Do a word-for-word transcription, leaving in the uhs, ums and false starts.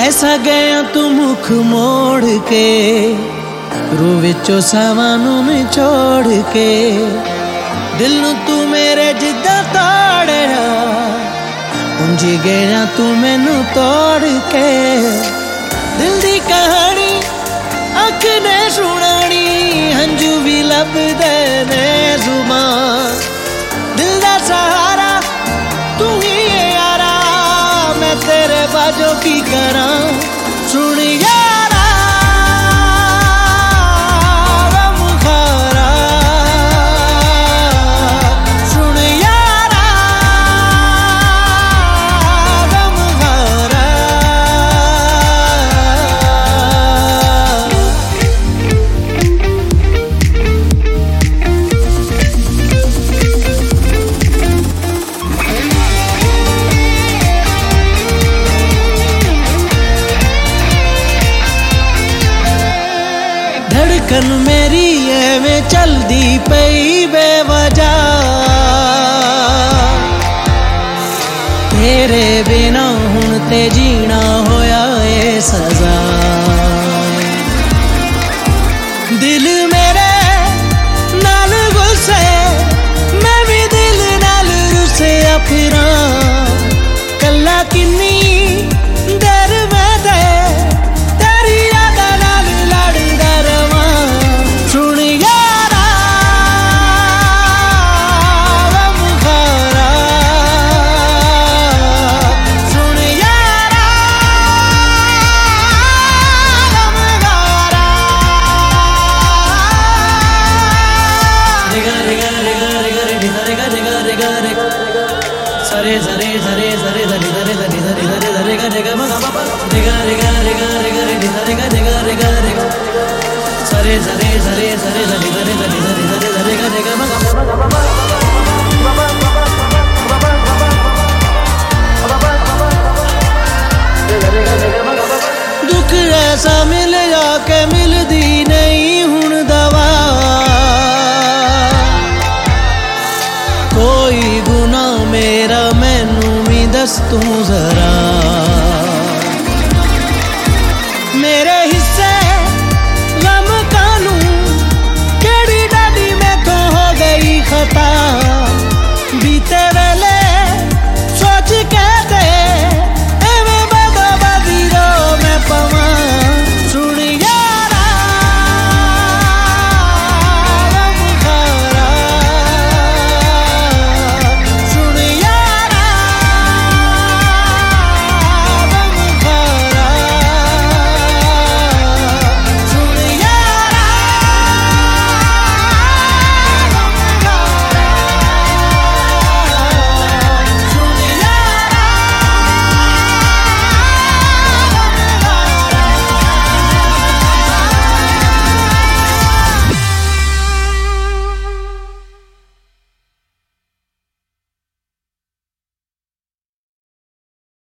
ऐसा गया तू मुख मोड़ के, रू विचों सावानू में छोड़ के, दिल नू तू मेरे जिद्दां तोड़िया, उंजी गया तू मैनू तोड़ के। दिल दी कहानी अख ने सुनानी, हंजू भी लभदे ने जुबान, दिल दा सहारा तू ही है यारा, मैं तेरे बाजो की करा। सुन यारा गम खारा, सुन यारा गम खारा। धड़कन मेरी एवें चलदी पई बेवजह, तेरे बिना हुण ते जीना होया ए सजा। दिल मेरे नाल गुस्से, मैं भी दिल नाल रुसिया फिरा, कल्ला किन्नी देर मैं ते तेरी यादां नाल लड़दा रवां। सुन यारा गम खारा, सुन यारा गम खारा। रिगा रिगा रिगा रिगा रिगा रिगा रिगा रिगा रिगा सरे सरे सरे सरे सरे सरे सरे सरे सरे सरे गा रिगा मा गा पा रिगा रिगा रिगा रिगा रिगा रिगा रिगा रिगा रिगा सरे सरे सरे सरे सरे सरे सरे सरे सरे सरे गा रिगा मा गा पा। दुख ऐसा मिल जाके मिलदी नहीं हुण दवा, कोई गुनाह मेरा मैनू भी दस तू जरा।